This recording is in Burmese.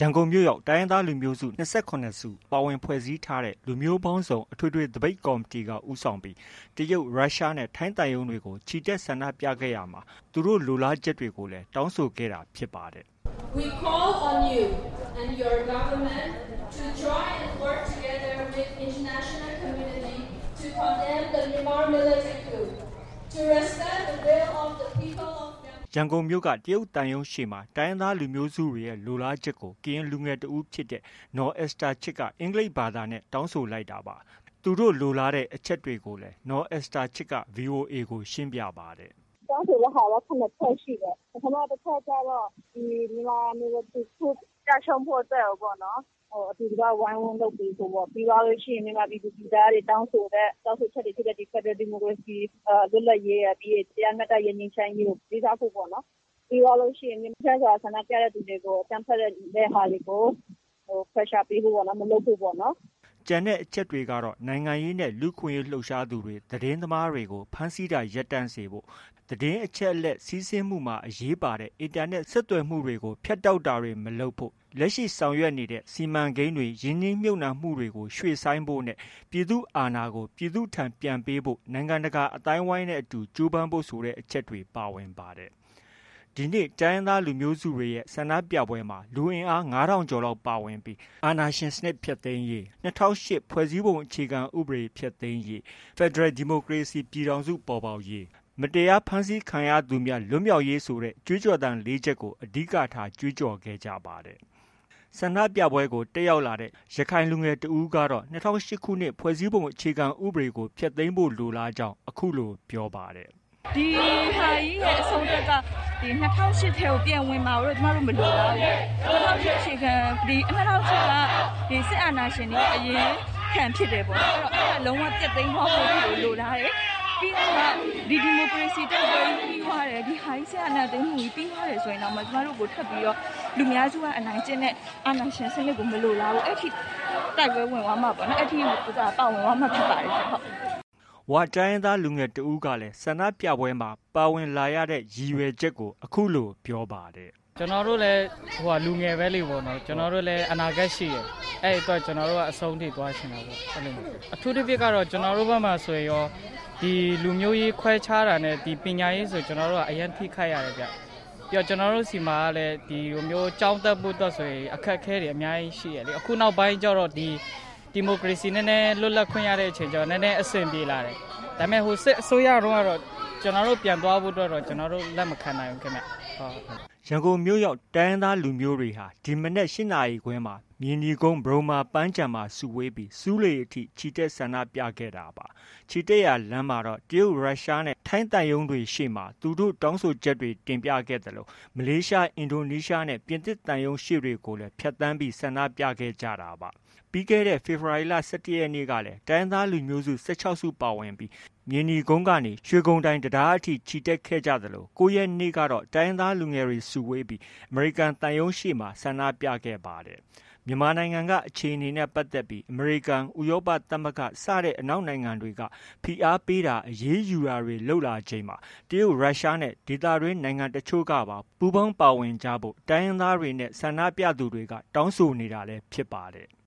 ရန်ကုန်မြို့ရောက်တိုင်းရင်းသားလူမျိုးစု28စုပါဝင်ဖွဲ့စည်းထားတဲ့လူမျိုးပေါင်းစုံအထွေထွေသပိတ်ကော်မတီကဦးဆောင်ပြီးတရုတ်၊ရုရှားနဲ့ထိုင်းသံရုံးတွေကိုချီတက်ဆန္ဒပြခဲ့ရမှာသူတို့လိုလားချက်တွေကိုလည်းတောင်းဆိုခဲ့တာဖြစ်ပါတယ်။ We call on you and your government to try and work together with international community to condemn the Myanmar military coup, to respect the will of the people of ရန်ကုန်မြို့ကတရုတ်တန်ယုံရှေ့မှာတိုင်းရင်းသားလူမျိုးစုတွေရဲ့လိုလားချက်ကိုကရင်လူငယ်တဦးဖြစ်တဲ့နော်အက်စတာချစ်ကအင်္ဂလိပ်ဘာသာနဲ့တောင်းဆိုလိုက်တာပါသူတို့လိုလားတဲ့အချက်တွေကိုလည်းနော်အက်စတာချစ်က VOA ကိုရှင်းပြပါတယ်တောင်းဆိုတဲ့ဟာက9ချက်ရှိတယ်ပထမတစ်ချက်ကျတော့ဒီမြန်မာမျိုးသူကြရှုံးဖို့အတွက်ပေါ့နော်အတူတူကဝိုင်းဝန်းလုပ်ပြီးဆိုတော့ပြီးသွားလို့ရှိရင်မြန်မာပြည်သူပြည်သားတွေတောင်းဆိုချက်တွေဖြစ်တဲ့ဒီ Federal Democracy လွတ်လပ်ရေးပြီးတရားမျှတရေးငြိမ်းချမ်းရေးကိုပြီးသားဖို့ပေါ့နော်ပြီးသွားလို့ရှိရင်မြန်မာပြည်ဆန္ဒပြတဲ့သူတွေကိုအကြမ်းဖက်တဲ့ဟာတွေကိုpressure ပေးဖို့ပေါ့နော်မလုပ်ဖို့ပေါ့နော်ကျန်တဲ့အချက်တွေကတော့နိုင်ငံရေးနဲ့လူ့ခွင့်ရေးလှုပ်ရှားသူတွေသတင်းသမားတွေကိုဖမ်းဆီးတာရပ်တန့်စေဖို့သတင်းအချက်အလက်စီးဆင်းမှုမှာအရေးပါတဲ့အင်တာနက်ဆက်သွယ်မှုတွေကိုဖျက်တောက်တာတွေမလုပ်ဖို့လက်ရှိဆောင်ရွက်နေတဲ့စီမံကိန်းတွေရင်းနှီးမြှုပ်နှံမှုတွေကိုရွှေ့ဆိုင်းဖို့နဲ့ပြည်သူအာဏာကိုပြည်သူထံပြန်ပေးဖို့နိုင်ငံတကာအသိုင်းအဝိုင်းနဲ့အတူကြိုးပမ်းဖို့ဆိုတဲ့အချက်တွေပါဝင်ပါတယ်ဒီနေ့တိုင်းရင်းသားလူမျိုးစုတွေရဲ့ဆန္ဒပြပွဲမှာလူအင်အား9000ကျော်လောက်ပါဝင်ပြီးအာဏာရှင်စနစ်ဖျက်သိမ်းရေး2008ဖွဲ့စည်းပုံအခြေခံဥပဒေဖျက်သိမ်းရေး Federal Democracy ပြည်ထောင်စုပေါ်ပေါက်ရေးမတရားဖမ်းဆီးခံရသူများလွတ်မြောက်ရေးဆိုတဲ့ကြွေးကြော်သံ၄ချက်ကိုအဓိကထားကြွေးကြော်ခဲ့ကြပါတယ်ဆန္ဒပြပွဲကိုတက်ရောက်လာတဲ့ရခိုင်လူငယ်တဦးကတော့2008ခုနှစ်ဖွဲ့စည်းပုံအခြေခံဥပဒေကိုဖျက်သိမ်းဖို့လိုလားကြောင်းအခုလိုပြောပါတယ်ဒီဟာကြီးရဲ့အဆုံးသက်ကဒီ2008ထဲကိုပြန်ဝင်มาတော့ကျမတို့မလိုလား2008အခြေခံဒီ2008ကဒီစစ်အာဏာရှင်တွေအရင်ခံဖြစ်တယ်ပေါ့အဲ့တော့အဲ့ဒါလုံးဝပြတ်သိမ်းသွားဖို့လိုလားတယ်ပြီးတော့ဒီဒီမိုကရေစီတက်ပွဲပြီးသွားတယ်ဒီဟာကြီးစစ်အာဏာသိမ်းမှုပြီးသွားတယ်ဆိုရင်တော့ကျမတို့ကိုထပ်ပြီးတော့လူများစုကအနိုင်ကျင့်တဲ့အာဏာရှင်စနစ်ကိုမလိုလားဘူးအဲ့ထိတိုက်ပွဲဝင်သွားမှာပေါ့နော်အဲ့ထိပါဝင်သွားမှာဖြစ်ပါတယ်ဟုတ်ဝါတိုင်းသားလူငယ်တဦးကလည်းဆန္ဒပြပွဲမှာပါဝင်လာရတဲ့ရည်ရွယ်ချက်ကိုအခုလိုပြောပါတယ်ကျွန်တော်တို့လည်းလူငယ်ပဲလေပေါ့နော်ကျွန်တော်တို့လည်းအနာဂတ်ရှိရယ်အဲ့အတွက်ကျွန်တော်တို့ကအဆုံးထိသွားချင်တာပေါ့အဲ့လိုအထူးတစ်ပြကတော့ကျွန်တော်တို့ဘက်မှာဆိုရောဒီလူမျိုးရေးခွဲခြားတာနဲ့ဒီပညာရေးဆိုကျွန်တော်တို့ကအရင်ထိခိုက်ရတယ်ဗျပြီးတော့ကျွန်တော်တို့စီမှာလည်းဒီလိုမျိုးကြောင်းတက်ဖို့အတွက်ဆိုရင်အခက်အခဲတွေအများကြီးရှိရလေအခုနောက်ပိုင်းကျတော့ဒီမိုကရေစီနည်းနည်းလွတ်လပ်ခွင့်ရတဲ့အချိန်ကျတော့နည်းနည်းအဆင်ပြေလာတယ်ဒါပေမဲ့စစ်အစိုးရတော့ကျွန်တော်တို့ပြန်သွားဖို့တော့ကျွန်တော်တို့လက်မခံနိုင်ဘူးခင်ဗျဟုတ်ရန်ကုန်မြို့ရောက်တိုင်းသားလူမျိုးတွေဟာဒီမနက်၈နာရီခွဲမှာမြင်းဒီကုန်းဘရုံမာပန်းချံမှာစုဝေးပြီးစူးလေအထိချီတက်ဆန္ဒပြခဲ့တာပါချီတက်ရလမ်းမှာတော့တရုတ်ရုရှားနဲ့ထိုင်းတန်ယုံတွေရှေ့မှာသူတို့တောင်းဆိုချက်တွေတင်ပြခဲ့တယ်လို့မလေးရှားအင်ဒိုနီးရှားနဲ့ပြင်သစ်တန်ယုံရှေ့တွေကိုလည်းဖျက်ဆီးပြီးဆန္ဒပြခဲ့ကြတာပါပြီးခဲ့တဲ့ဖေဖော်ဝါရီလ17ရက်နေ့ကလည်းတိုင်းသားလူမျိုးစု16စုပါဝင်ပြီးမြင်းဒီကုန်းကနေရွှေဂုံတိုင်တရားအထိချီတက်ခဲ့ကြသလို9ရက်နေ့ကတော့တိုင်းသားလူငယ်တွေစုဝေးပြီးအမေရိကန်တန်ယုံရှေ့မှာဆန္ဒပြခဲ့ပါတယ်မြန်မာနိုင်ငံကအခြေအနေနဲ့ပတ်သက်ပြီးအမေရိကန်ဥရောပသမဂ္ဂစတဲ့အနောက်နိုင်ငံတွေကဖိအားပေးတာအရေးယူတာတွေလှုပ်လာချိန်မှာတရုတ်ရုရှားနဲ့ဒေသတွင်းနိုင်ငံတချို့ကပါပူးပေါင်းပါဝင်ကြဖို့တိုင်းရင်းသားတွေနဲ့ဆန္ဒပြသူတွေကတောင်းဆိုနေတာလည်းဖြစ်ပါတယ်